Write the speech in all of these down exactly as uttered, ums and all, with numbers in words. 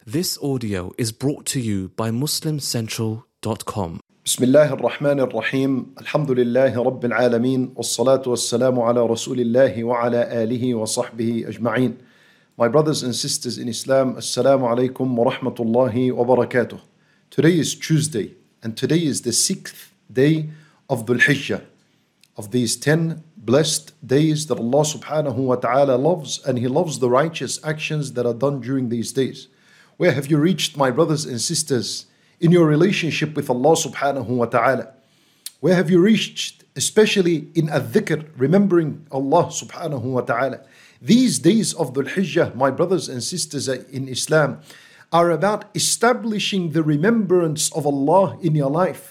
This audio is brought to you by Muslim Central dot com. بسم الله الرحمن الرحيم الحمد لله رب العالمين والصلاة والسلام على رسول الله وعلى آله وصحبه أجمعين. My brothers and sisters in Islam, Assalamu alaikum wa rahmatullahi wa barakatuh. Today is Tuesday and today is the sixth day of Dhul Hijjah, of these ten blessed days that Allah subhanahu wa ta'ala loves, and He loves the righteous actions that are done during these days. Where have you reached, my brothers and sisters, in your relationship with Allah subhanahu wa ta'ala? Where have you reached, especially in al-dhikr, remembering Allah subhanahu wa ta'ala? These days of Dhul Hijjah, my brothers and sisters in Islam, are about establishing the remembrance of Allah in your life.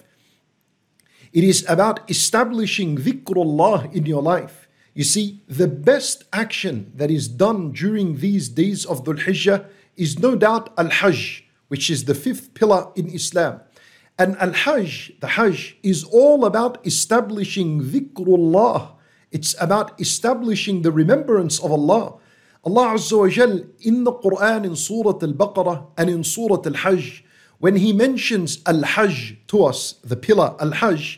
It is about establishing dhikrullah in your life. You see, the best action that is done during these days of Dhul Hijjah is no doubt Al-Hajj, which is the fifth pillar in Islam. And Al-Hajj, the Hajj, is all about establishing dhikrullah. It's about establishing the remembrance of Allah. Allah Azza wa Jal in the Quran, in Surah Al-Baqarah and in Surah Al-Hajj, when He mentions Al-Hajj to us, the pillar Al-Hajj,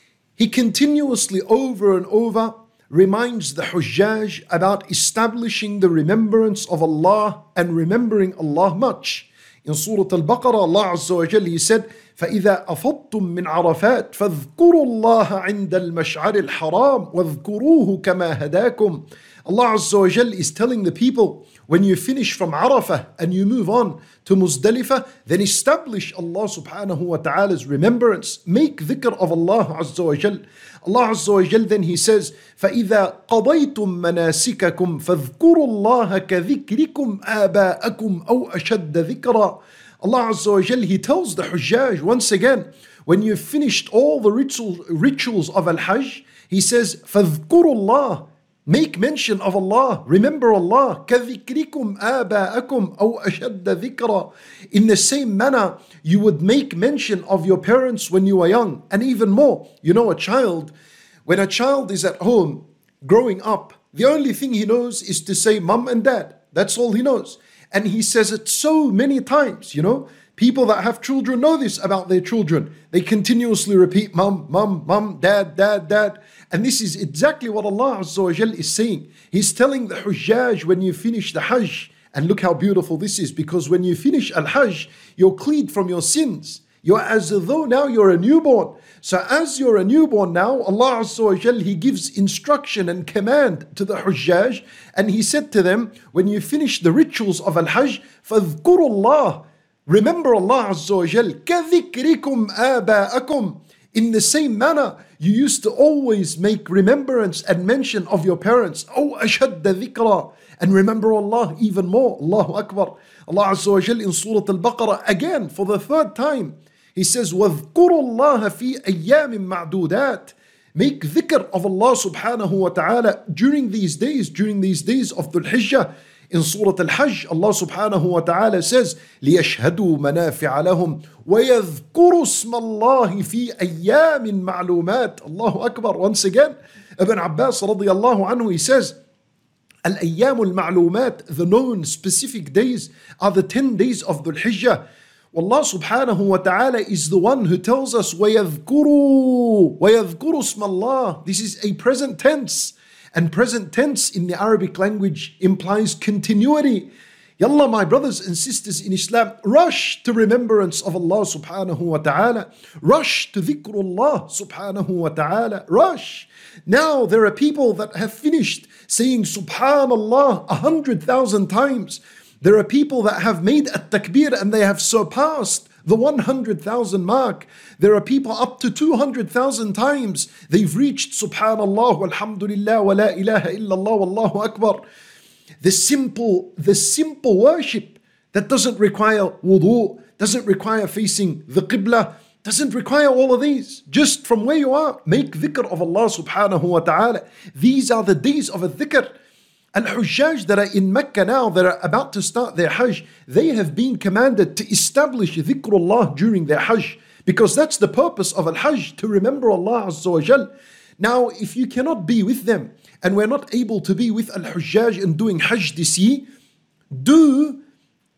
He continuously over and over reminds the Hujjaj about establishing the remembrance of Allah and remembering Allah much. In Surah Al-Baqarah, Allah Azza wa Jalla, He said, فَإِذَا أَفَضْتُم مِّنْ عَرَفَاتٍ فَاذْكُرُوا اللَّهَ عِنْدَ الْمَشْعَرِ الْحَرَامِ وَاذْكُرُوهُ كَمَا هَدَاكُمْ. Allah Azza wa Jalla is telling the people, when you finish from Arafah and you move on to Muzdalifah, then establish Allah subhanahu wa ta'ala's remembrance. Make dhikr of Allah Azza wa Jalla. Allah Azza wa Jalla then He says, فَإِذَا قَضَيْتُم مَّنَاسِكَكُمْ فَاذْكُرُوا اللَّهَ كَذِكْرِكُمْ آبَاءَكُمْ أَوْ أَشَدَّ ذِكْرًا. Allah Azza wa Jalla, He tells the Hujjaj once again, when you've finished all the rituals, rituals of Al-Hajj, He says, فَاذْكُرُوا اللَّهَ. Make mention of Allah, remember Allah. كَذِكْرِكُمْ آبَاءَكُمْ أَوْ أَشَدَّ ذِكْرًا. In the same manner, you would make mention of your parents when you were young, and even more. You know, a child, when a child is at home, growing up, the only thing he knows is to say mum and dad. That's all he knows. And he says it so many times, you know. People that have children know this about their children. They continuously repeat mum, mum, mum, dad, dad, dad. And this is exactly what Allah Azza wa Jal is saying. He's telling the Hujjaj, when you finish the Hajj, and look how beautiful this is, because when you finish Al-Hajj, you're cleared from your sins. You're as though now you're a newborn. So as you're a newborn now, Allah Azza wa Jal, He gives instruction and command to the Hujjaj, and He said to them, when you finish the rituals of Al-Hajj, فَاذْكُرُوا اللَّهَ. Remember Allah Azza wa Jal, كَذِكْرِكُمْ آبَاءَكُمْ. In the same manner, you used to always make remembrance and mention of your parents. أَوْ أَشَدَّ ذِكْرًا. And remember Allah even more. Allahu Akbar. Allah Azza wa Jal in Surah Al-Baqarah, again for the third time, He says, وَاذْكُرُوا اللَّهَ فِي أَيَّامٍ مَعْدُودَاتٍ. Make dhikr of Allah subhanahu wa ta'ala during these days, during these days of Dhul Hijjah. In Surah Al-Hajj, Allah subhanahu wa ta'ala says, لِيَشْهَدُوا مَنَافِعَ لَهُمْ وَيَذْكُرُوا اسْمَ اللَّهِ فِي أَيَّامٍ مَعْلُومَاتٍ. Allahu Akbar. Once again, Ibn Abbas radiyallahu anhu, he says, Al-Ayyam al-Ma'lumat, the known specific days, are the ten days of Dhul Hijjah. Allah subhanahu wa ta'ala is the one who tells us, وَيَذْكُرُوا وَيَذْكُرُوا اسْمَ اللَّهِ. This is a present tense. And present tense in the Arabic language implies continuity. Yalla, my brothers and sisters in Islam, rush to remembrance of Allah subhanahu wa ta'ala. Rush to dhikrullah subhanahu wa ta'ala. Rush. Now there are people that have finished saying subhanallah a hundred thousand times. There are people that have made at-takbir and they have surpassed the one hundred thousand mark. There are people up to two hundred thousand times. They've reached subhanallah walhamdulillah wa la ilaha illallah wallahu akbar. The simple, the simple worship that doesn't require wudu, doesn't require facing the qibla, doesn't require all of these. Just from where you are, make dhikr of Allah subhanahu wa ta'ala. These are the days of a dhikr. Al-Hujjaj that are in Mecca now, that are about to start their Hajj, they have been commanded to establish dhikrullah during their Hajj, because that's the purpose of Al-Hajj, to remember Allah Azza wa Jal. Now, if you cannot be with them, and we're not able to be with Al-Hujjaj and doing Hajj this year, do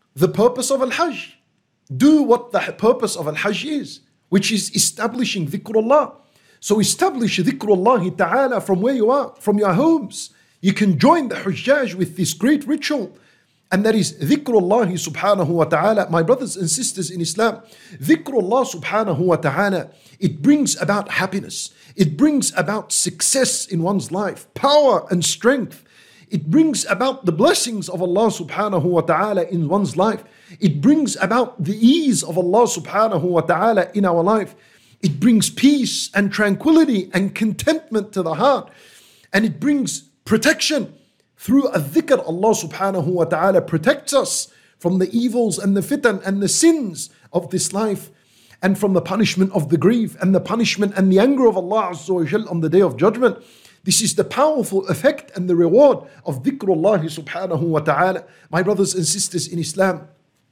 the purpose of Al-Hajj. Do what the purpose of Al-Hajj is, which is establishing dhikrullah. So establish dhikrullah ta'ala from where you are, from your homes. You can join the Hujjaj with this great ritual, and that is dhikrullah subhanahu wa ta'ala. My brothers and sisters in Islam, dhikrullah subhanahu wa ta'ala, it brings about happiness. It brings about success in one's life, power and strength. It brings about the blessings of Allah subhanahu wa ta'ala in one's life. It brings about the ease of Allah subhanahu wa ta'ala in our life. It brings peace and tranquility and contentment to the heart. And it brings protection. Through a dhikr, Allah subhanahu wa ta'ala protects us from the evils and the fitan and the sins of this life, and from the punishment of the grief and the punishment and the anger of Allah Azza wa Jal on the Day of Judgment. This is the powerful effect and the reward of dhikrullah subhanahu wa ta'ala. My brothers and sisters in Islam,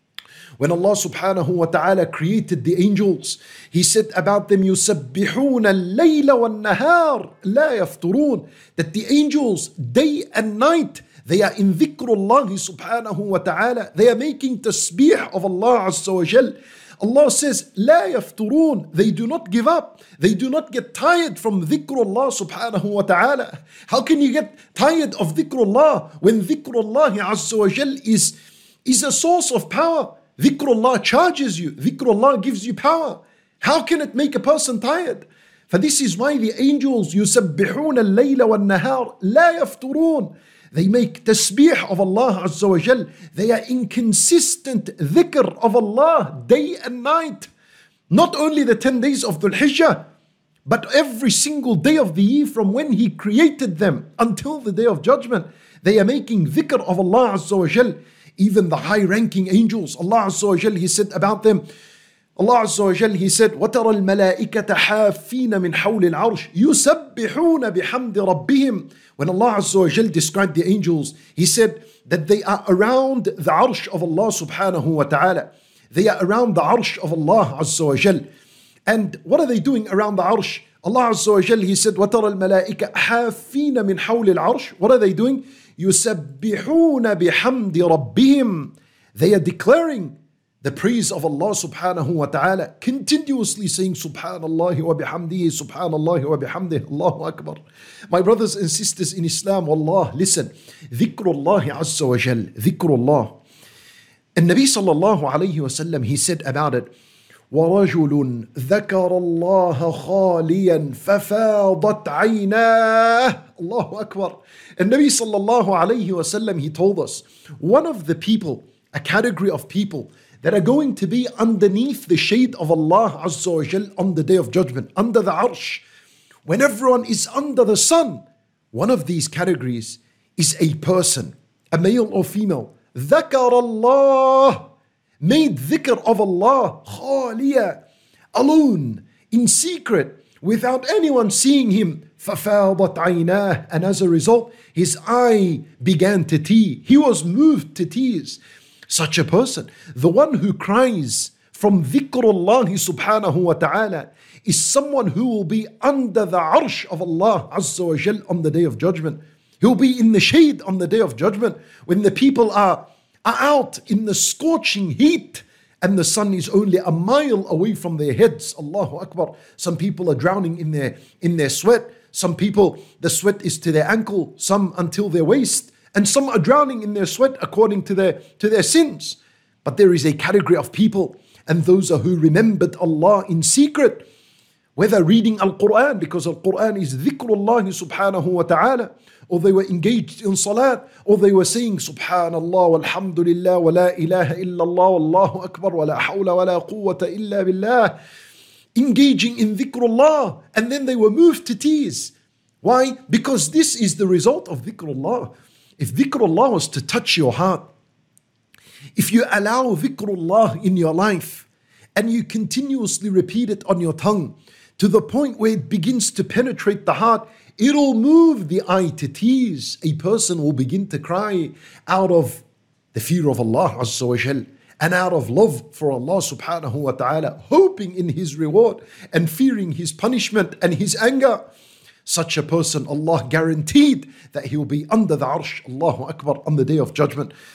when Allah subhanahu wa ta'ala created the angels, He said about them, يُسَبِّحُونَ اللَّيْلَ وَالنَّهَارِ لَا يَفْتُرُونَ, that the angels, day and night, they are in dhikrullah subhanahu wa ta'ala. They are making tasbih of Allah Azza wa Jal. Allah says, لا يفترون, they do not give up. They do not get tired from dhikrullah subhanahu wa ta'ala. How can you get tired of dhikrullah when dhikrullah Azza wa Jal is, is a source of power? Dhikrullah charges you. Dhikrullah gives you power. How can it make a person tired? For this is why the angels, يُسَبِّحُونَ اللَّيْلَ وَالنَّهَارِ لَا يَفْتُرُونَ, they make tasbih of Allah Azza wa Jal. They are inconsistent dhikr of Allah day and night. Not only the ten days of Dhul Hijjah, but every single day of the year from when He created them until the Day of Judgment. They are making dhikr of Allah Azza wa Jal. Even the high-ranking angels, Allah Azza wa Jal, He said about them, Allah Azza wa Jal, He said, وَتَرَى الْمَلَائِكَةَ حَافِينَ مِنْ حَوْلِ الْعَرْشِ يُسَبِّحُونَ بِحَمْدِ رَبِّهِمْ. When Allah Azza wa Jal described the angels, He said that they are around the arsh of Allah subhanahu wa ta'ala. They are around the arsh of Allah Azza wa Jal. And what are they doing around the arsh? Allah Azza wa Jal, He said, وَتَرَى الْمَلَائِكَةَ حَافِينَ مِنْ حَوْلِ الْعَرْشِ. What are they doing? يُسَبِّحُونَ بِحَمْدِ رَبِّهِمْ. They are declaring the praise of Allah subhanahu wa ta'ala, continuously saying subhanallah wa bihamdihi, subhanallah wa bihamdihi, Allahu Akbar. My brothers and sisters in Islam, wallah, listen, dhikrullah azza wa jal, dhikrullah. And Nabi sallallahu alayhi wa sallam, he said about it, وَرَجُلٌ ذَكَرَ اللَّهَ خَالِيًا فَفَاضَتْ عَيْنَاهُ. Allahu Akbar. And Nabi sallallahu alayhi wa sallam, he told us, one of the people, a category of people that are going to be underneath the shade of Allah Azza wa Jal on the Day of Judgment, under the arsh, when everyone is under the sun. One of these categories is a person, a male or female, ذَكَرَ اللَّهِ, made dhikr of Allah, khaliya, alone, in secret, without anyone seeing him, فَفَاضَتْ عَيْنَاهُ, and as a result, his eye began to tear. He was moved to tears. Such a person, the one who cries from dhikrullah subhanahu wa ta'ala, is someone who will be under the arsh of Allah Azza wa Jal on the Day of Judgment. He will be in the shade on the Day of Judgment when the people are, are out in the scorching heat and the sun is only a mile away from their heads. Allahu Akbar. Some people are drowning in their, in their sweat. Some people, the sweat is to their ankle, some until their waist. And some are drowning in their sweat according to their, to their sins. But there is a category of people, and those are who remembered Allah in secret, whether reading Al-Quran, because Al-Quran is dhikrullah subhanahu wa ta'ala, or they were engaged in salat, or they were saying Subhanallah, walhamdulillah, wa la ilaha illallah, wallahu akbar, wa la hawla wa la quwwata illa billah, engaging in dhikrullah, and then they were moved to tears. Why? Because this is the result of dhikrullah. If dhikrullah was to touch your heart, if you allow dhikrullah in your life and you continuously repeat it on your tongue to the point where it begins to penetrate the heart, it'll move the eye to tears. A person will begin to cry out of the fear of Allah Azza wa Jal and out of love for Allah subhanahu wa ta'ala, hoping in His reward and fearing His punishment and His anger. Such a person, Allah guaranteed that he will be under the arsh, Allahu Akbar, on the Day of Judgment.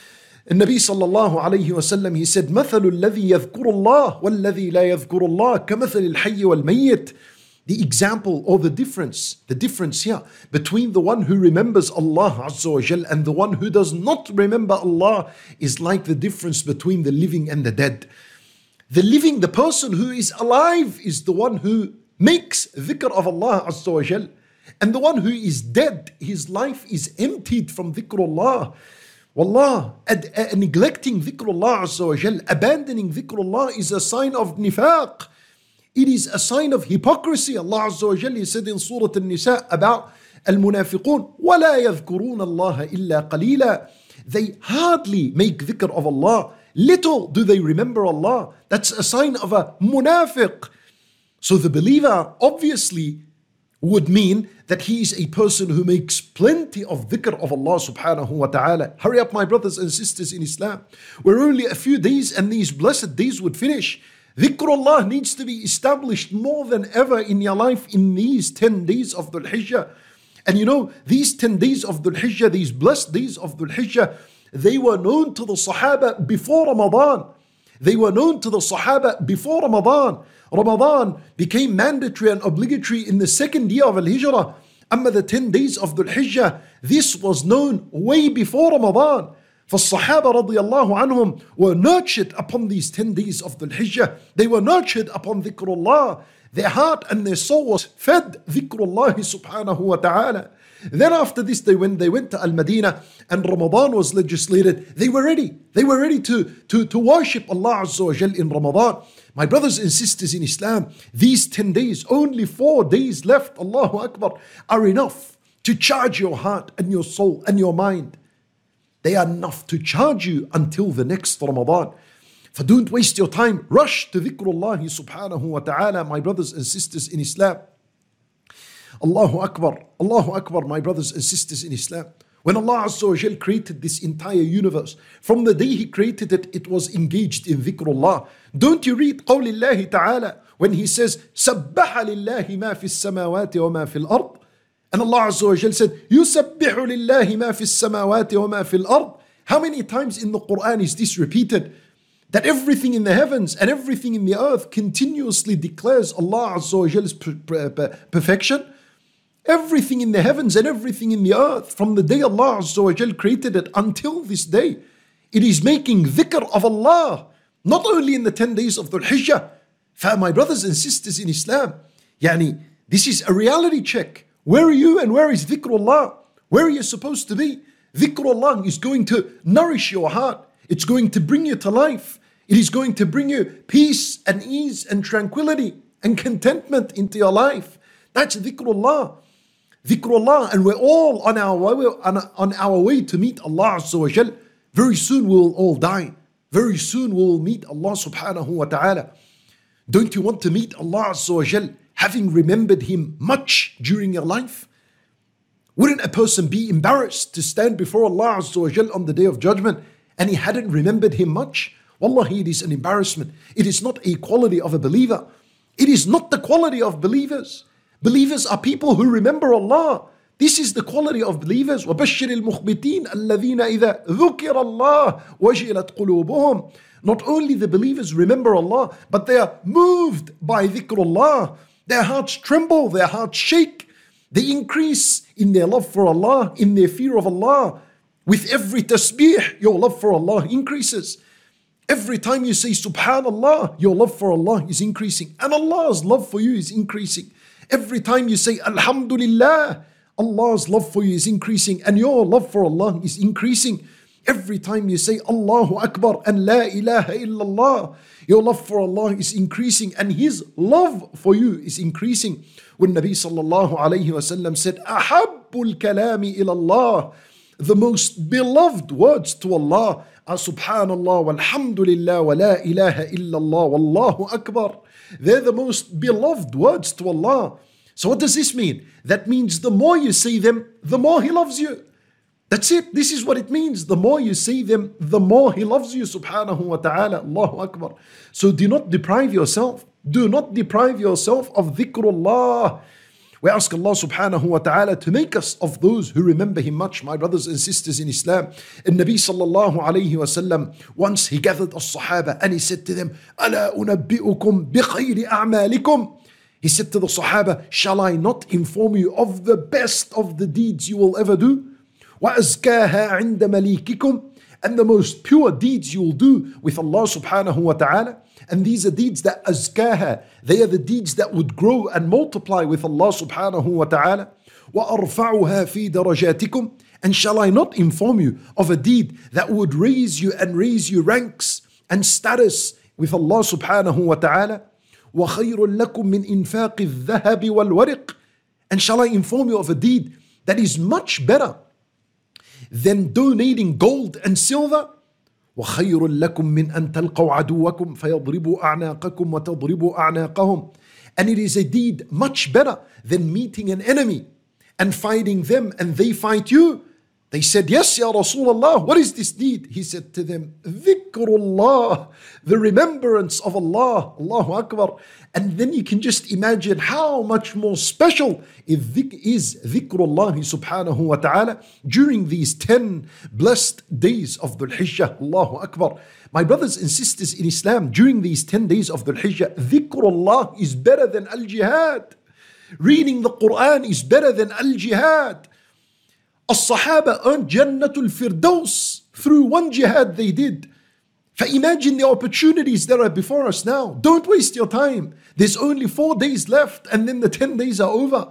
النبي صلى الله عليه وسلم, he said, مثل الذي يذكر الله والذي لا يذكر الله كمثل الحي والميت. The example or the difference, the difference here between the one who remembers Allah Azza wa Jal and the one who does not remember Allah is like the difference between the living and the dead. The living, the person who is alive, is the one who makes dhikr of Allah Azza wa Jal. And the one who is dead, his life is emptied from dhikrullah. Wallah, ad, uh, neglecting dhikrullah Azza wa Jal, abandoning dhikrullah is a sign of nifaq. It is a sign of hypocrisy. Allah Azza wa Jal, he said in Surah An-Nisa about al-munafiqun, وَلَا يَذْكُرُونَ اللَّهَ إِلَّا قَلِيلًا. They hardly make dhikr of Allah. Little do they remember Allah. That's a sign of a munafiq. So the believer obviously would mean that he is a person who makes plenty of dhikr of Allah subhanahu wa ta'ala. Hurry up, my brothers and sisters in Islam. We're only a few days and these blessed days would finish. Dhikrullah needs to be established more than ever in your life in these ten days of Dhul Hijjah. And you know, these ten days of Dhul Hijjah, these blessed days of Dhul Hijjah, they were known to the Sahaba before Ramadan. They were known to the Sahaba before Ramadan. Ramadan became mandatory and obligatory in the second year of Al-Hijrah. Amma the ten days of Dhul Hijjah, this was known way before Ramadan. For Sahaba radiallahu anhum were nurtured upon these ten days of Dhul Hijjah. They were nurtured upon dhikrullah. Their heart and their soul was fed dhikrullah subhanahu wa ta'ala. Then after this, they when they went to Al-Madinah and Ramadan was legislated, they were ready. They were ready to, to, to worship Allah Azza wa Jal in Ramadan. My brothers and sisters in Islam, these ten days, only four days left, Allahu Akbar, are enough to charge your heart and your soul and your mind. They are enough to charge you until the next Ramadan. For don't waste your time. Rush to dhikrullah subhanahu wa ta'ala, my brothers and sisters in Islam. Allahu Akbar, Allahu Akbar, my brothers and sisters in Islam. When Allah Azza wa Jal created this entire universe, from the day He created it, it was engaged in dhikrullah. Don't you read qawlillahi ta'ala when He says, سَبَّحَ لِلَّهِ مَا فِي السَّمَاوَاتِ وَمَا فِي الْأَرْضِ. And Allah Azza wa Jal said, يُسَبِّحُ لِلَّهِ مَا فِي السَّمَاوَاتِ وَمَا فِي الْأَرْضِ. How many times in the Quran is this repeated? That everything in the heavens and everything in the earth continuously declares Allah Azza wa Jal's perfection. Everything in the heavens and everything in the earth, from the day Allah Azza wa Jal created it until this day, it is making dhikr of Allah, not only in the ten days of Dhul Hijjah. For my brothers and sisters in Islam, yani, this is a reality check. Where are you and where is dhikrullah? Where are you supposed to be? Dhikrullah is going to nourish your heart. It's going to bring you to life. It is going to bring you peace and ease and tranquility and contentment into your life. That's dhikrullah. Dhikrullah, and we're all on our way, on, on our way to meet Allah Azza wa Jal. Very soon we will all die. Very soon we will meet Allah subhanahu wa ta'ala. Don't you want to meet Allah Azza wa Jal having remembered Him much during your life? Wouldn't a person be embarrassed to stand before Allah Azza wa Jal on the Day of Judgment and he hadn't remembered Him much? Wallahi, it is an embarrassment. It is not a quality of a believer. It is not the quality of believers. Believers are people who remember Allah. This is the quality of believers. وَبَشِّرِ الْمُخْبِتِينَ الَّذِينَ إِذَا ذُكِرَ اللَّهُ وَجِلَتْ قُلُوبُهُم. Not only the believers remember Allah, but they are moved by dhikrullah. Their hearts tremble, their hearts shake. They increase in their love for Allah, in their fear of Allah. With every tasbih, your love for Allah increases. Every time you say Subhanallah, your love for Allah is increasing. And Allah's love for you is increasing. Every time you say Alhamdulillah, Allah's love for you is increasing and your love for Allah is increasing. Every time you say Allahu Akbar and La ilaha illallah, your love for Allah is increasing and His love for you is increasing. When Nabi sallallahu alayhi wa sallam said, Ahabbul kalami ilallah, the most beloved words to Allah are Subhanallah, walhamdulillah, wa la ilaha illallah, wallahu akbar. They're the most beloved words to Allah. So what does this mean? That means the more you say them, the more He loves you. That's it. This is what it means. The more you say them, the more He loves you, subhanahu wa ta'ala. Allahu Akbar. So do not deprive yourself. Do not deprive yourself of dhikrullah. We ask Allah subhanahu wa ta'ala to make us of those who remember Him much. My brothers and sisters in Islam, and Nabi sallallahu alayhi wa sallam, once he gathered as-Sahaba and he said to them, أَلَا أُنَبِّئُكُمْ بِخَيْرِ أَعْمَالِكُمْ. He said to the Sahaba, shall I not inform you of the best of the deeds you will ever do? وَأَزْكَاهَا عِنْدَ مَلِيكِكُمْ. And the most pure deeds you will do with Allah subhanahu wa ta'ala. And these are deeds that azkaha, they are the deeds that would grow and multiply with Allah subhanahu wa ta'ala. وَأَرْفَعُهَا فِي دَرَجَاتِكُمْ. And shall I not inform you of a deed that would raise you and raise you ranks and status with Allah subhanahu wa ta'ala? وَخَيْرٌ لَكُمْ مِنْ إِنفَاقِ الذَّهَبِ وَالْوَرِقِ. And shall I inform you of a deed that is much better than donating gold and silver? وَخَيْرٌ لَكُمْ مِنْ أَن تَلْقَوْا عَدُوَّكُمْ فَيَضْرِبُوا أَعْنَاقَكُمْ وَتَضْرِبُوا أَعْنَاقَهُمْ. And it is a deed much better than meeting an enemy and fighting them and they fight you. They said, yes, Ya Rasulullah, what is this deed? He said to them, Dhikrullah, the remembrance of Allah, Allahu Akbar. And then you can just imagine how much more special is Dhikrullah subhanahu wa ta'ala during these ten blessed days of Dhul Hijjah, Allahu Akbar. My brothers and sisters in Islam, during these ten days of Dhul Hijjah, Dhikrullah is better than Al-Jihad. Reading the Quran is better than Al-Jihad. As-Sahaba earned Jannatul Firdaus through one jihad they did. Imagine the opportunities that are before us now. Don't waste your time. There's only four days left and then the ten days are over.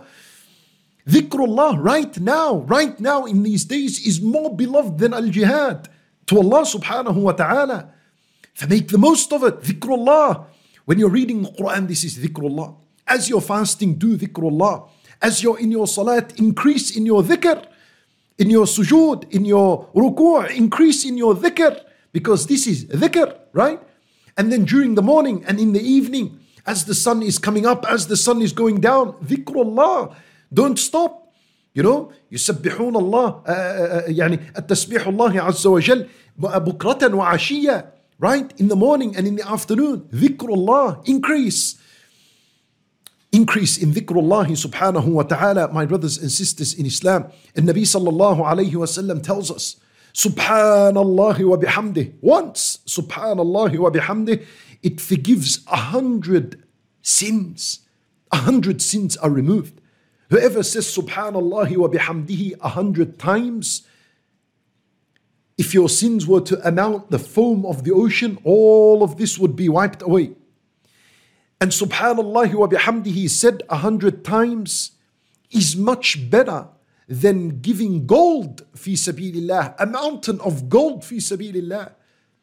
Dhikrullah right now, right now in these days is more beloved than Al-Jihad to Allah subhanahu wa ta'ala. So make the most of it. Dhikrullah. When you're reading the Quran, this is Dhikrullah. As you're fasting, do Dhikrullah. As you're in your salat, increase in your dhikr. In your sujood, in your ruku', increase in your dhikr, because this is dhikr, right? And then during the morning and in the evening, as the sun is coming up, as the sun is going down, dhikrullah, don't stop. You know, يسبحون الله, يعني التسبيح الله عز وجل بكرة وعشية, right? In the morning and in the afternoon, dhikrullah, increase. Increase in dhikrullah subhanahu wa ta'ala, my brothers and sisters in Islam. And Nabi sallallahu alayhi wa sallam tells us, Subhanallah wa bihamdih. Once, Subhanallah wa bihamdih, it forgives a hundred sins. A hundred sins are removed. Whoever says Subhanallah wa bihamdihi a hundred times, if your sins were to amount the foam of the ocean, all of this would be wiped away. And Subhanallah wa bihamdihi said a hundred times is much better than giving gold fi sabilillah, a mountain of gold fi sabilillah.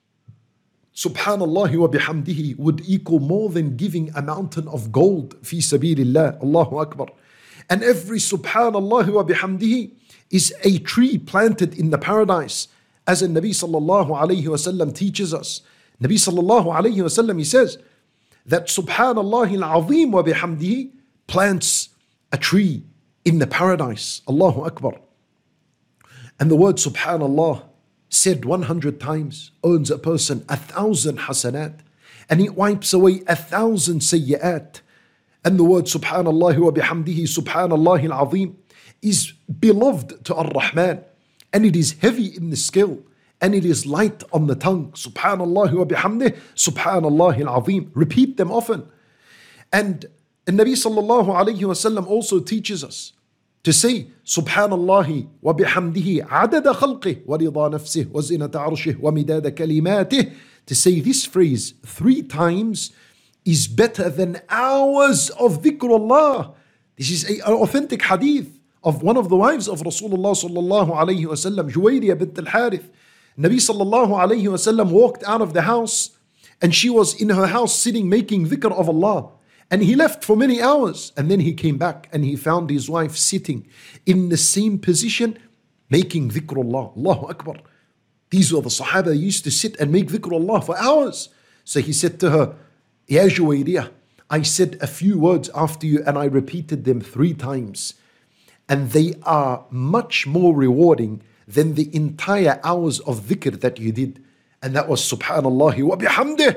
Subhanallah wa bihamdihi would equal more than giving a mountain of gold fi sabilillah. Allahu Akbar. And every Subhanallah wa bihamdihi is a tree planted in the paradise, as the Nabi sallallahu alayhi wa sallam teaches us. Nabi sallallahu alayhi wa sallam, he says that Subhanallah al-Azim wa bihamdihi plants a tree in the paradise. Allahu Akbar. And the word Subhanallah said one hundred times earns a person a thousand hasanat, and it wipes away a thousand sayyi'at. And the word Subhanallah wa bihamdihi, Subhanallah al-Azim, is beloved to Ar-Rahman, and it is heavy in the scale, and it is light on the tongue. Subhanallah wa bihamdih, Subhanallah al-Azim. Repeat them often. And the Nabi sallallahu alayhi wa sallam also teaches us to say Subhanallah wa bihamdihi adada khalqih wa rida nafsih wa zinata arshih wa midada kalimatih. To say this phrase three times is better than hours of dhikrullah. This is an authentic hadith of one of the wives of Rasulullah sallallahu alayhi wa sallam, Juwayriya bint al-Harith. Nabi sallallahu alayhi wa sallam walked out of the house and she was in her house sitting making dhikr of Allah. And he left for many hours and then he came back and he found his wife sitting in the same position making dhikrullah. Allahu Akbar. These were the Sahaba used to sit and make dhikrullah for hours. So he said to her, Ya Juwayriyah, I said a few words after you and I repeated them three times. And they are much more rewarding than the entire hours of dhikr that you did. And that was Subhanallah wa bihamdih.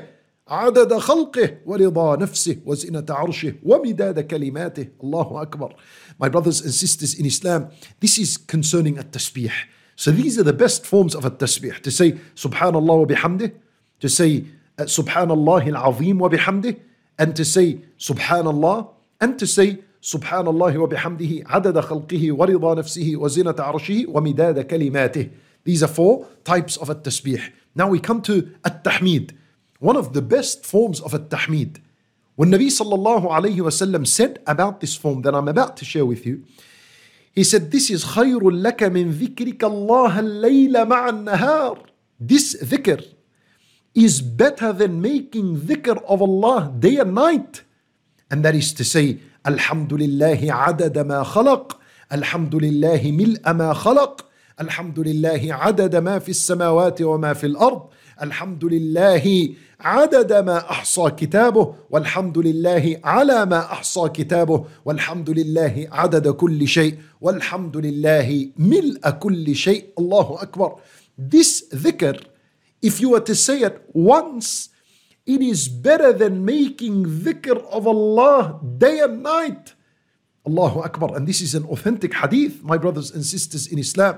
عدد خلقه ورضا نفسه وزنة عرشه ومداد كلماته. Allahu Akbar. My brothers and sisters in Islam, this is concerning at-tasbih. So these are the best forms of at-tasbih. To say Subhanallah wa bihamdih, to say uh, Subhanallah al-Azim wa bihamdih, and to say Subhanallah, and to say Subhanallah wa bihamdihi adada khalqihi wa rida nafsihi wa zinata arshihi wa midada kalimatih. These are four types of at-tasbih. Now we come to at-tahmid, one of the best forms of at-tahmid. When Nabi sallallahu alayhi wa sallam said about this form that I'm about to share with you, he said, this is خَيْرٌ لَكَ مِنْ ذِكْرِكَ اللَّهَ اللَّيْلَ مَعَ النَّهَارِ. This dhikr is better than making dhikr of Allah day and night. And that is to say, Alhamdulillahi adada ma khalaq, Alhamdulillahi mil'a ma khalaq, Alhamdulillahi adada ma fi as-samawati wa ma fi al-ard, Alhamdulillahi adada ma ahsa kitabuh, walhamdulillahi ala ma ahsa kitabuh, walhamdulillahi adada kulli shay, walhamdulillahi mil'a kulli shay. Allahu Akbar. This dhikr, if you were to say it once, it is better than making dhikr of Allah day and night. Allahu Akbar. And this is an authentic hadith, my brothers and sisters in Islam.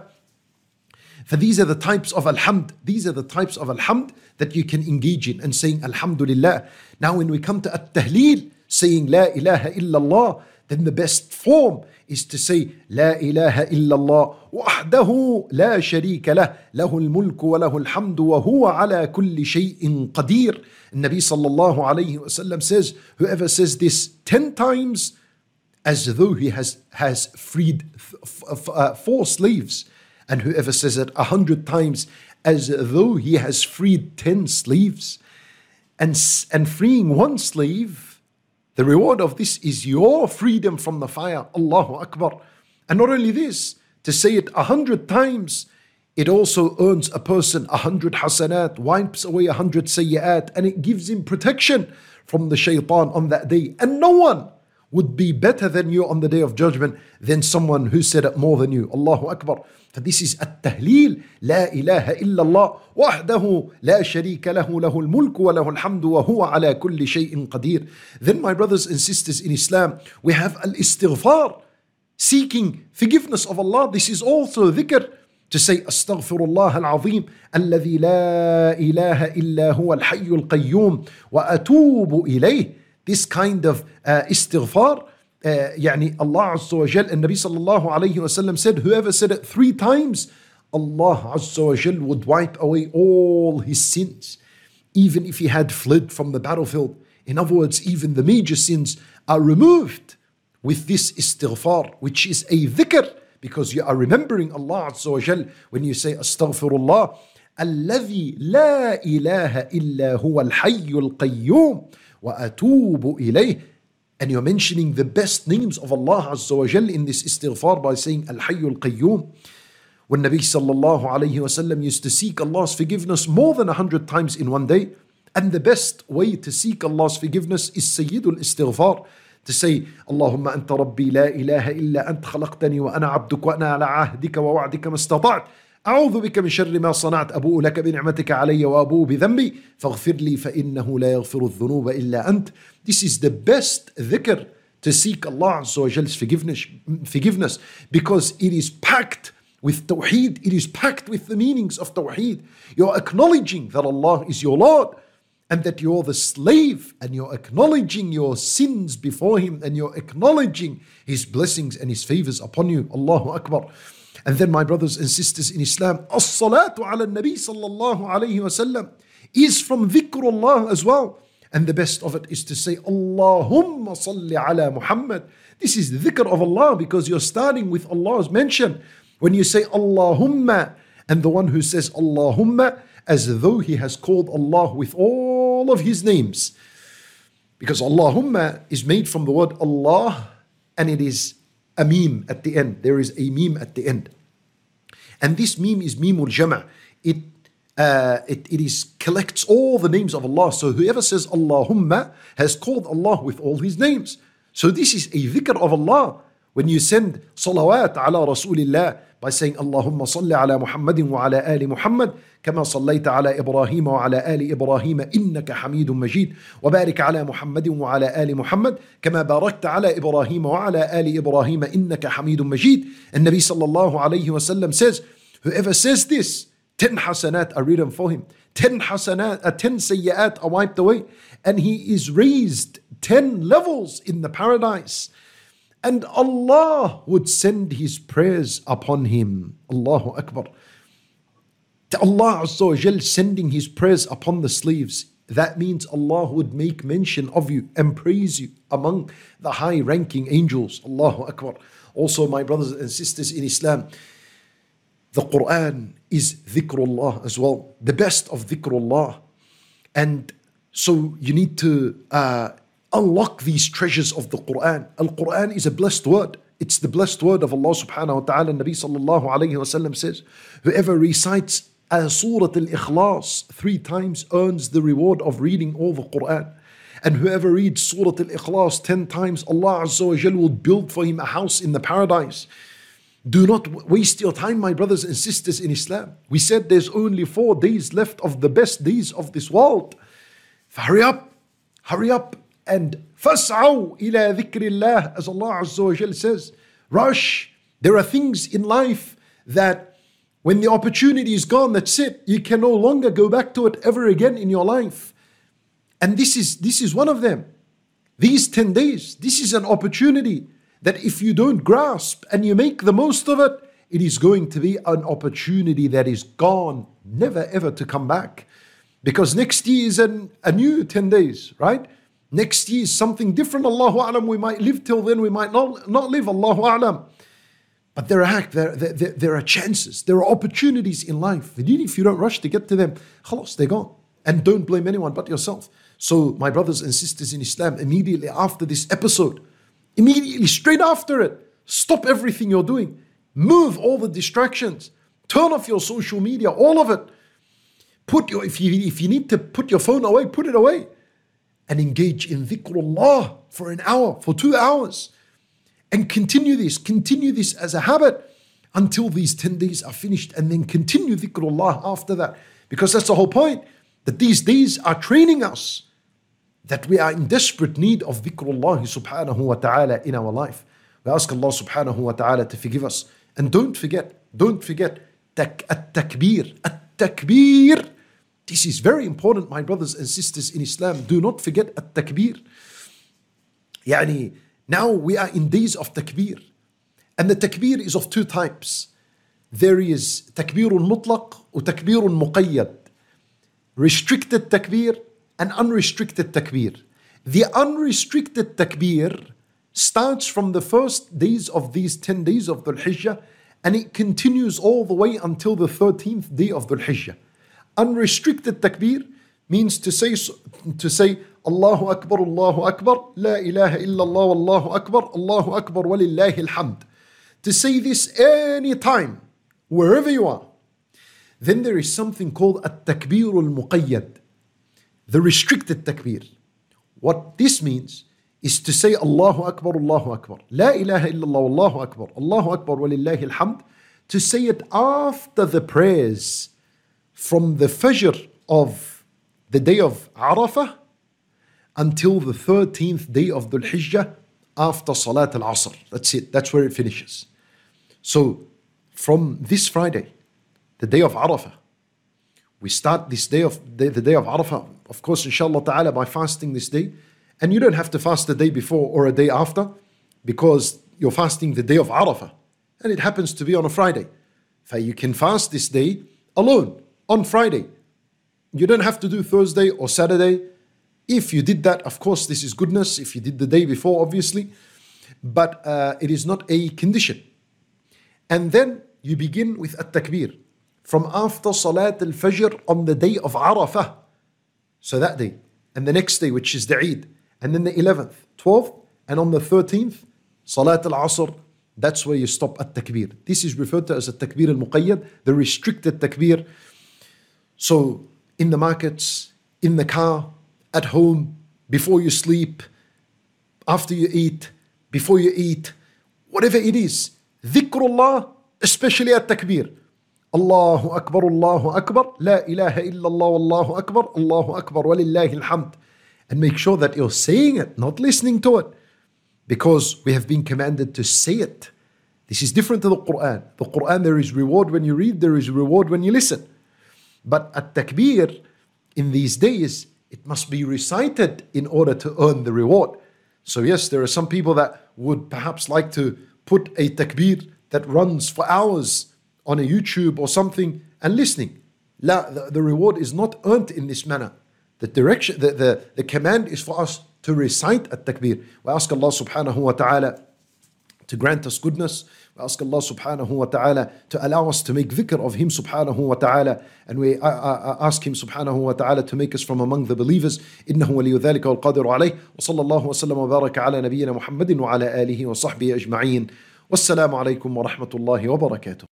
For these are the types of alhamd. These are the types of alhamd that you can engage in and saying alhamdulillah. Now when we come to at-tahleel, saying la ilaha illallah, then the best form is to say La ilaha illallah wahdahu la sharika lah, lahul mulku wa lahul hamdu wa huwa ala kulli shay'in qadir. Nabi sallallahu alayhi wa sallam says, whoever says this ten times, as though he has, has freed f- f- uh, four slaves, and whoever says it a hundred times, as though he has freed ten slaves, and, and freeing one slave, the reward of this is your freedom from the fire. Allahu Akbar. And not only this, to say it a hundred times, it also earns a person a hundred hasanat, wipes away a hundred sayyat, and it gives him protection from the shaitan on that day. And no one would be better than you on the day of judgment than someone who said it more than you. Allahu Akbar. For this is at-tahleel. La ilaha illallah wahdahu la sharika lahu, lahul mulku wa lahul hamdu wa huwa ala kulli shay'in qadir. Then my brothers and sisters in Islam, we have al-istighfar, seeking forgiveness of Allah. This is also dhikr. To say astaghfirullah al-azim alladhi la ilaha illa huwa al-hayyu al-qayyum wa atubu ilayh. This kind of uh, istighfar, uh, يعني Allah Azza wa Jal, and Nabi sallallahu alayhi wa sallam said, whoever said it three times, Allah Azza wa Jal would wipe away all his sins, even if he had fled from the battlefield. In other words, even the major sins are removed with this istighfar, which is a dhikr, because you are remembering Allah Azza wa Jal when you say astaghfirullah alladhi la ilaha illa huwa al-hayyu al-qayyum wa atubu ilayh. And you're mentioning the best names of Allah Azza wa Jal in this istighfar by saying al-hayyu al-qayyum. When Nabi sallallahu alayhi wa sallam used to seek Allah's forgiveness more than a hundred times in one day, and the best way to seek Allah's forgiveness is sayyidul istighfar, to say Allahumma anta rabbi la ilaha illa ant khalaqtani wa ana abduk wa ana ala ahdika wa wa'dika ma istata'at a'udhu bika min sharri ma sana'at abu'u laka bi ni'matika alayya wa abu'u bi dhanbi faghfir li fa innahu la yaghfiru adh-dhunuba illa ant. This is the best dhikr to seek Allah Azza wa Jal's forgiveness, forgiveness because it is packed with tawheed. It is packed with the meanings of tawheed. You're acknowledging that Allah is your Lord, and that you're the slave, and you're acknowledging your sins before Him, and you're acknowledging His blessings and His favors upon you. Allahu Akbar. And then my brothers and sisters in Islam, as-salatu ala nabi sallallahu alayhi wa sallam is from dhikrullah as well. And the best of it is to say, Allahumma salli ala Muhammad. This is the dhikr of Allah because you're starting with Allah's mention. When you say Allahumma, and the one who says Allahumma, as though he has called Allah with all of his names. Because Allahumma is made from the word Allah, and it is a meme at the end. There is a meme at the end. And this meme is memeul jama'. It, uh, it, it is collects all the names of Allah. So whoever says Allahumma has called Allah with all his names. So this is a dhikr of Allah, when you send salawat ala Rasulillah by saying Allahumma salli ala Muhammadin wa ala ali Muhammad كما صليت على إبراهيم وعلى آل إبراهيم إنك حميد مجيد وبارك على محمد وعلى آل محمد كما باركت على إبراهيم وعلى آل إبراهيم إنك حميد مجيد. And Nabi sallallahu alayhi wa sallam says, whoever says this, ten hasanat are written for him, ten hasanat, uh, ten sayyat are wiped away, and he is raised ten levels in the paradise. And Allah would send His prayers upon him. Allahu Akbar. Allah Azza wa Jal sending His prayers upon the slaves. That means Allah would make mention of you and praise you among the high-ranking angels. Allahu Akbar. Also, my brothers and sisters in Islam, the Quran is dhikrullah as well. The best of dhikrullah. And so you need to uh, unlock these treasures of the Quran. Al-Quran is a blessed word. It's the blessed word of Allah subhanahu wa ta'ala. Nabi sallallahu alayhi wa sallam says, whoever recites a Surah Al-Ikhlas three times earns the reward of reading all the Quran. And whoever reads Surah Al-Ikhlas ten times, Allah Azza wa Jal will build for him a house in the paradise. Do not waste your time, my brothers and sisters in Islam. We said there's only four days left of the best days of this world. Hurry up, hurry up, and فَاسْعَوْا إِلَى ذِكْرِ اللَّهِ, as Allah Azza wa Jal says. Rush. There are things in life that when the opportunity is gone, that's it. You can no longer go back to it ever again in your life. And this is, this is one of them. These ten days, this is an opportunity that if you don't grasp and you make the most of it, it is going to be an opportunity that is gone, never ever to come back. Because next year is an, a new ten days, right? Next year is something different. Allahu A'lam, we might live till then, we might not, not live, Allahu A'lam. But there are, there, there, there are chances, there are opportunities in life. Indeed, if you don't rush to get to them, khalas, they're gone. And don't blame anyone but yourself. So, my brothers and sisters in Islam, immediately after this episode, immediately straight after it, stop everything you're doing. Move all the distractions. Turn off your social media, all of it. Put your, if you, if you need to put your phone away, put it away. And engage in dhikrullah for an hour, for two hours. And continue this, continue this as a habit until these ten days are finished, and then continue dhikrullah after that. Because that's the whole point, that these days are training us that we are in desperate need of dhikrullah subhanahu wa ta'ala in our life. We ask Allah subhanahu wa ta'ala to forgive us. And don't forget, don't forget, at-takbir, at-takbir. This is very important, my brothers and sisters in Islam. Do not forget at-takbir. Yani, now we are in days of takbir. And the takbir is of two types. There is takbirun mutlaq or takbirun muqayyad. Restricted takbir and unrestricted takbir. The unrestricted takbir starts from the first days of these ten days of Dhul Hijjah, and it continues all the way until the thirteenth day of Dhul Hijjah. Unrestricted takbir means to say to say Allahu Akbar, Allahu Akbar, La ilaha illallah, Allahu Akbar, Allahu Akbar, walillahi alhamd. To say this any time, wherever you are. Then there is something called at-takbir al-muqayyad, the restricted takbir. What this means is to say Allahu Akbar, Allahu Akbar, La ilaha illallah, Allahu Akbar, Allahu Akbar, walillahi alhamd. To say it after the prayers from the Fajr of the day of Arafah until the thirteenth day of Dhul Hijjah after Salat al-Asr. That's it. That's where it finishes. So from this Friday, the day of Arafah, we start this day of the, the day of Arafah, of course, inshallah ta'ala, by fasting this day. And you don't have to fast the day before or a day after, because you're fasting the day of Arafah. And it happens to be on a Friday. So you can fast this day alone on Friday. You don't have to do Thursday or Saturday. If you did that, of course, this is goodness. If you did the day before, obviously. But uh, it is not a condition. And then you begin with at-takbir from after Salat al-Fajr on the day of Arafah. So that day. And the next day, which is the Eid. And then the eleventh, twelfth, and on the thirteenth, Salat al-Asr. That's where you stop at-takbir. This is referred to as at-takbir al-muqayyad, the restricted takbir. So in the markets, in the car, at home, before you sleep, after you eat, before you eat, whatever it is. Dhikrullah, especially at takbir. Allahu Akbar, Allahu Akbar, La ilaha illallah, Allahu Akbar, Allahu Akbar, walillahi alhamd. And make sure that you're saying it, not listening to it. Because we have been commanded to say it. This is different to the Quran. The Quran, there is reward when you read, there is reward when you listen. But at takbir, in these days, it must be recited in order to earn the reward. So yes, there are some people that would perhaps like to put a takbir that runs for hours on a YouTube or something and listening. La, the, the reward is not earned in this manner. The direction, the, the, the command is for us to recite at takbir. We ask Allah subhanahu wa ta'ala to grant us goodness. We ask Allah subhanahu wa ta'ala to allow us to make dhikr of Him subhanahu wa ta'ala. And we uh, uh, ask Him subhanahu wa ta'ala to make us from among the believers. إنه ولي ذلك والقادر عليه. وصلى الله وسلم وبارك على نبينا محمد وعلى آله وصحبه أجمعين. والسلام عليكم ورحمة الله وبركاته.